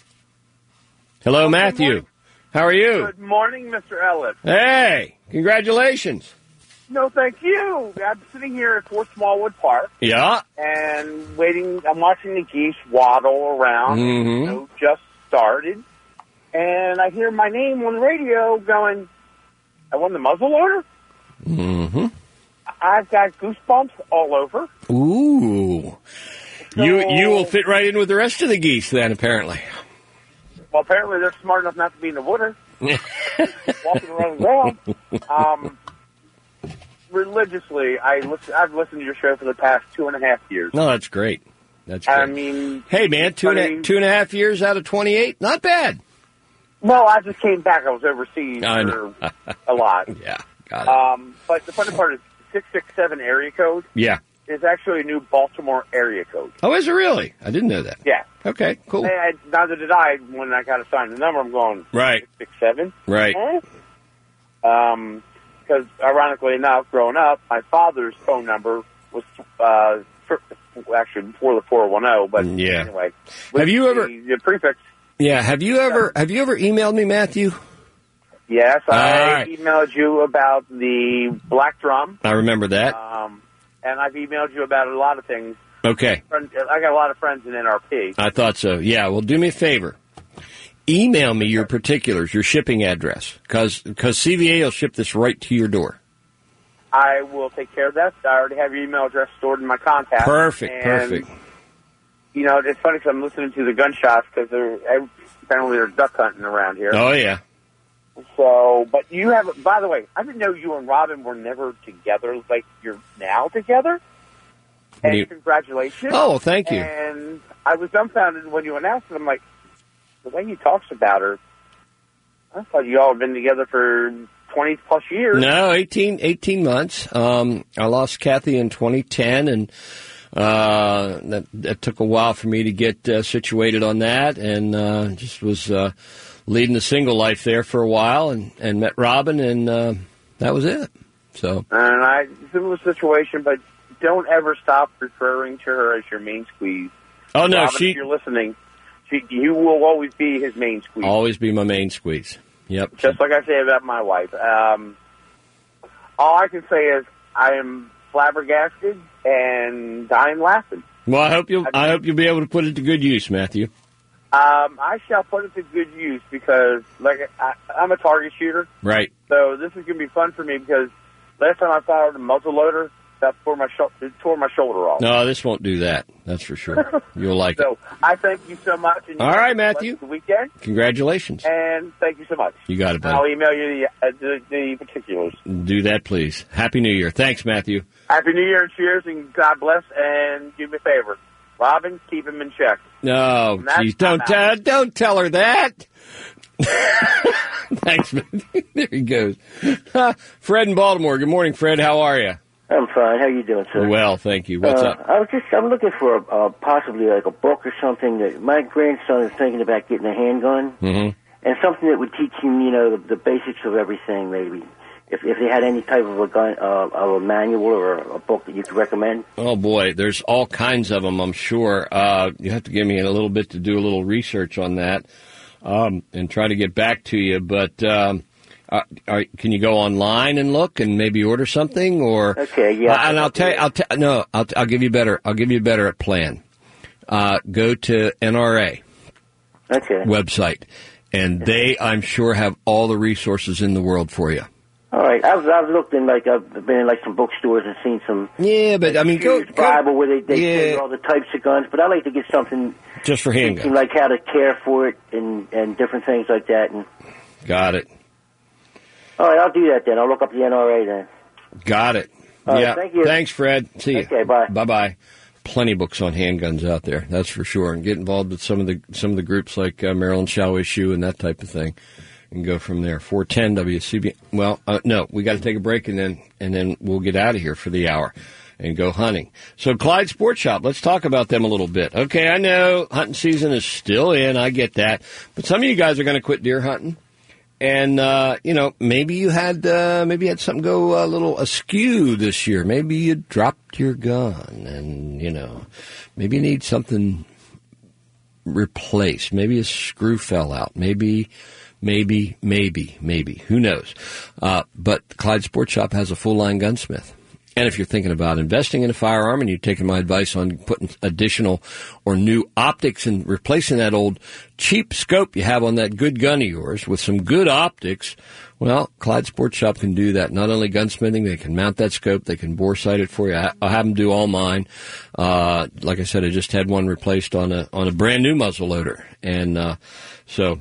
Hello, Oh, Matthew. morning. How are you? Good morning, Mister Ellis. Hey, congratulations. No, thank you. I'm sitting here at Fort Smallwood Park. Yeah. And waiting. I'm watching the geese waddle around. Mhm. You know, just started. And I hear my name on the radio going, I won the muzzleloader? Mm-hmm. I've got goosebumps all over. Ooh. You you will fit right in with the rest of the geese then, apparently. Well, apparently they're smart enough not to be in the water. Walking around the ground. Um, religiously, I listen, I've listened to your show for the past two and a half years. No, that's great. That's great. I mean... Hey, man, two and, funny- a, two and a half years out of twenty-eight? Not bad. Well, I just came back. I was overseas I for know. a lot. Yeah, got it. Um, but the funny part is six six seven area code Yeah. is actually a new Baltimore area code. Oh, is it really? I didn't know that. Yeah. Okay, cool. And I, neither did I when I got assigned the number. I'm going, Right. six six seven? Right. Um, because ironically enough, growing up, my father's phone number was uh, for, actually before the four one zero. But Yeah. anyway, Have you ever- the, the prefix? Yeah, have you ever have you ever emailed me, Matthew? Yes, I All right. emailed you about the black drum. I remember that. Um, and I've emailed you about a lot of things. Okay. Friend- I got a lot of friends in N R P. I thought so. Yeah, well, do me a favor. Email me your particulars, your shipping address, because C V A will ship this right to your door. I will take care of that. I already have your email address stored in my contacts. Perfect, And, perfect. You know, it's funny because I'm listening to the gunshots because they're apparently they're duck hunting around here. Oh, yeah. So, but you have. By the way, I didn't know you and Robin were never together like you're now together. And You- congratulations. Oh, thank you. And I was dumbfounded when you announced it. I'm like, the way he talks about her, I thought you all had been together for twenty plus years. No, eighteen, eighteen months. Um, I lost Kathy in twenty ten, and uh, that, that took a while for me to get uh, situated on that, and uh, just was uh, leading a single life there for a while, and, and met Robin, and uh, that was it. So, And I, similar situation, but don't ever stop referring to her as your main squeeze. oh no, Robin, she if you're listening, she, you will always be his main squeeze. always be my main squeeze. Yep. Just like I say about my wife. Um, all I can say is I am flabbergasted and dying laughing. Well, I hope you'll I hope you'll be able to put it to good use, Matthew. Um, I shall put it to good use because, like, I, I'm a target shooter. Right. So this is going to be fun for me because last time I fired a muzzle loader, that tore my, sho- it tore my shoulder off. No, this won't do that. That's for sure. You'll like so it. I thank you so much. And All you right, Matthew. The weekend. Congratulations. And thank you so much. You got it, buddy. I'll email you the, uh, the, the particulars. Do that, please. Happy New Year. Thanks, Matthew. Happy New Year and cheers, and God bless, and do me a favor. Robin, keep him in check. No, geez, don't, uh, don't tell her that. Thanks, Matthew. There he goes. Fred in Baltimore. Good morning, Fred. How are you? I'm fine. How you doing, sir? Well, thank you. What's uh, up? I was just, I'm looking for a, uh, possibly like a book or something that my grandson is thinking about getting a handgun, Mm-hmm. and something that would teach him, you know, the, the basics of everything. Maybe if if they had any type of a gun, uh, of a manual or a, a book that you could recommend. Oh boy, there's all kinds of them. I'm sure. Uh, you have to give me a little bit to do a little research on that, um, and try to get back to you. But um, uh, are, can you go online and look and maybe order something? Or okay, yeah. Uh, and I'll tell you, I'll tell no, I'll I'll give you better. I'll give you a better plan. Uh, go to N R A okay. website, and they, I'm sure, have all the resources in the world for you. All right, I've I've looked in like I've been in like some bookstores and seen some. Yeah, but I mean, go, go Bible where they they yeah. say all the types of guns, but I like to get something just for handguns, like how to care for it and and different things like that. And got it. All right, I'll do that then. I'll look up the N R A then. Got it. All right, yeah. thank you. Thanks, Fred. See you. Okay, bye. Bye bye. Plenty of books on handguns out there, that's for sure. And get involved with some of the some of the groups like uh, Maryland Shall Issue and that type of thing. And go from there. four ten W C B. Well, uh, no, we got to take a break and then and then we'll get out of here for the hour and go hunting. So Clyde Sports Shop, let's talk about them a little bit. Okay, I know hunting season is still in. I get that, but some of you guys are going to quit deer hunting, and uh, you know maybe you had uh, maybe you had something go a little askew this year. Maybe you dropped your gun, and you know maybe you need something replaced. Maybe a screw fell out. Maybe. Maybe, maybe, maybe. Who knows? Uh, but Clyde Sports Shop has a full-line gunsmith. And if you're thinking about investing in a firearm and you're taking my advice on putting additional or new optics and replacing that old cheap scope you have on that good gun of yours with some good optics, well, Clyde Sports Shop can do that. Not only gunsmithing, they can mount that scope, they can bore sight it for you. I'll have them do all mine. Uh, like I said, I just had one replaced on a on a brand new muzzle loader. And uh, so...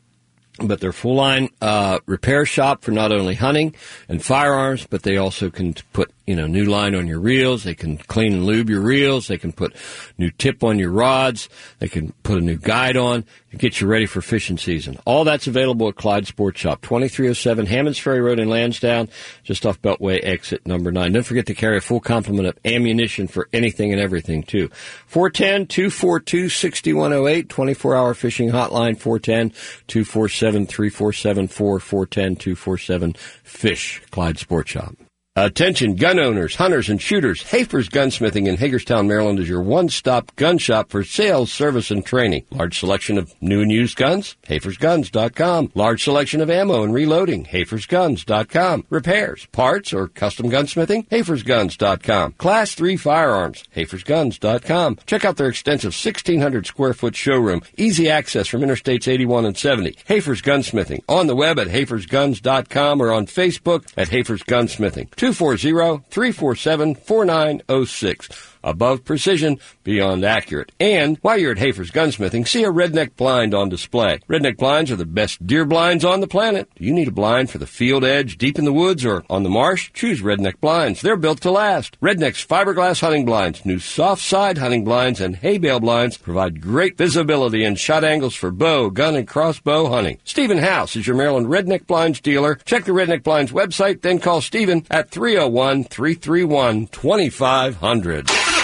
But they're full-line uh, repair shop for not only hunting and firearms, but they also can put, you know, new line on your reels. They can clean and lube your reels. They can put new tip on your rods. They can put a new guide on and get you ready for fishing season. All that's available at Clyde Sports Shop, twenty-three oh seven Hammonds Ferry Road in Lansdowne, just off Beltway exit number nine. Don't forget to carry a full complement of ammunition for anything and everything, too. four one zero, two four two, six one zero eight, twenty-four hour fishing hotline, four one zero, two four seven, three four seven four, four one zero, two four seven, FISH, Clyde Sports Shop. Attention gun owners, hunters, and shooters. Hafer's Gunsmithing in Hagerstown, Maryland is your one-stop gun shop for sales, service, and training. Large selection of new and used guns, Hafers Guns dot com. Large selection of ammo and reloading, Hafers Guns dot com. Repairs, parts, or custom gunsmithing, Hafers Guns dot com. Class three firearms, Hafers Guns dot com. Check out their extensive sixteen hundred square foot showroom. Easy access from Interstates eighty-one and seventy. Hafer's Gunsmithing. On the web at Hafers Guns dot com or on Facebook at Hafers Gunsmithing. two four zero, three four seven, four nine zero six. Above precision, beyond accurate. And while you're at Hafer's Gunsmithing, see a Redneck blind on display. Redneck blinds are the best deer blinds on the planet. Do you need a blind for the field edge, deep in the woods, or on the marsh? Choose Redneck blinds. They're built to last. Redneck's fiberglass hunting blinds, new soft side hunting blinds, and hay bale blinds provide great visibility and shot angles for bow, gun, and crossbow hunting. Stephen House is your Maryland Redneck Blinds dealer. Check the Redneck Blinds website, then call Stephen at three oh one, three three one, two five zero zero.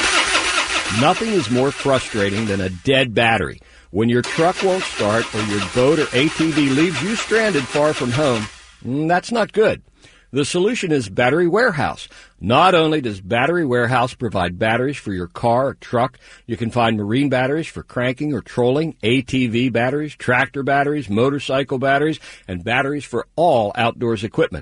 Nothing is more frustrating than a dead battery. When your truck won't start or your boat or A T V leaves you stranded far from home, that's not good. The solution is Battery Warehouse. Not only does Battery Warehouse provide batteries for your car or truck, you can find marine batteries for cranking or trolling, A T V batteries, tractor batteries, motorcycle batteries, and batteries for all outdoors equipment.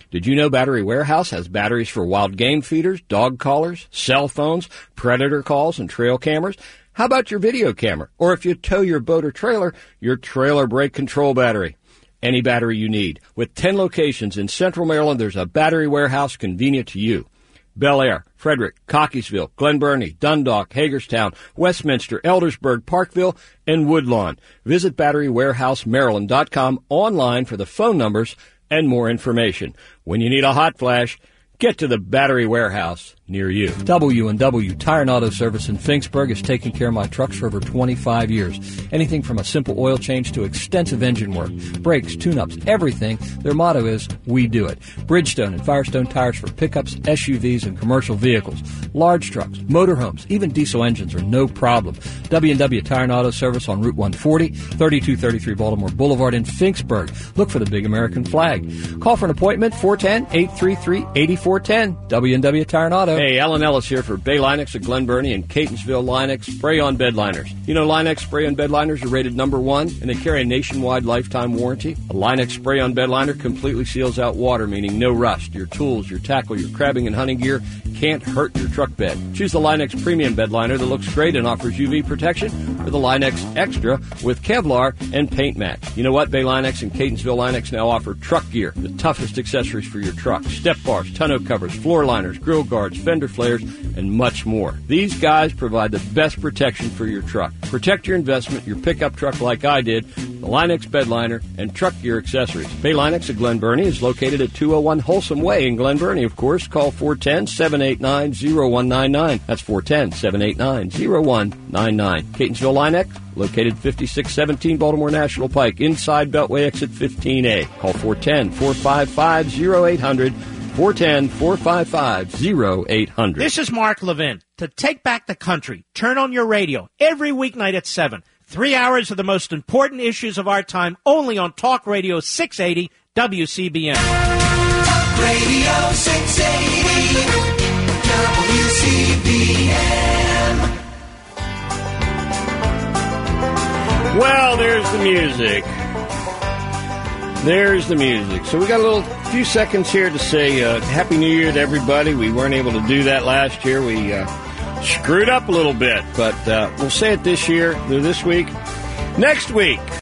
Did you know Battery Warehouse has batteries for wild game feeders, dog collars, cell phones, predator calls, and trail cameras? How about your video camera? Or if you tow your boat or trailer, your trailer brake control battery. Any battery you need. With ten locations in Central Maryland, there's a Battery Warehouse convenient to you. Bel Air, Frederick, Cockeysville, Glen Burnie, Dundalk, Hagerstown, Westminster, Eldersburg, Parkville, and Woodlawn. Visit battery warehouse maryland dot com online for the phone numbers and more information. When you need a hot flash, get to the Battery Warehouse near you. W and W Tire and Auto Service in Finksburg has taken care of my trucks for over twenty-five years. Anything from a simple oil change to extensive engine work, brakes, tune-ups, everything. Their motto is, we do it. Bridgestone and Firestone tires for pickups, S U Vs, and commercial vehicles. Large trucks, motorhomes, even diesel engines are no problem. W and W Tire and Auto Service on Route one forty, thirty-two thirty-three Baltimore Boulevard in Finksburg. Look for the big American flag. Call for an appointment, four one zero, eight three three, eight four one zero. W and W Tire and Auto. Hey, Alan Ellis here for Bay Linux of Glen Burnie and Catonsville Linux Spray-On Bed Liners. You know Linux Spray-On Bed Liners are rated number one, and they carry a nationwide lifetime warranty. A Linux Spray-On Bed Liner completely seals out water, meaning no rust. Your tools, your tackle, your crabbing and hunting gear can't hurt your truck bed. Choose the Linux Premium Bed Liner that looks great and offers U V protection, or the Linux Extra with Kevlar and Paint Match. You know what? Bay Linux and Catonsville Linux now offer truck gear, the toughest accessories for your truck. Step bars, tonneau covers, floor liners, grill guards, fender flares, and much more. These guys provide the best protection for your truck. Protect your investment, your pickup truck like I did, the Linux Bed Liner, and truck gear accessories. Bay Linux of Glen Burnie is located at two oh one Wholesome Way in Glen Burnie, of course. Call four one zero, seven eight nine, zero one nine nine. That's four one zero, seven eight nine, zero one nine nine. Catonsville Linux, located fifty-six seventeen Baltimore National Pike, inside Beltway exit fifteen A. Call four one zero, four five five, zero eight hundred. four one zero, four five five, zero eight hundred. This is Mark Levin. To take back the country, turn on your radio every weeknight at seven. Three hours of the most important issues of our time, only on Talk Radio six eighty W C B M. Talk Radio six eighty W C B M. Well, there's the music. There's the music. So we got a little few seconds here to say uh, Happy New Year to everybody. We weren't able to do that last year. We uh, screwed up a little bit, but uh, we'll say it this year, this week, next week.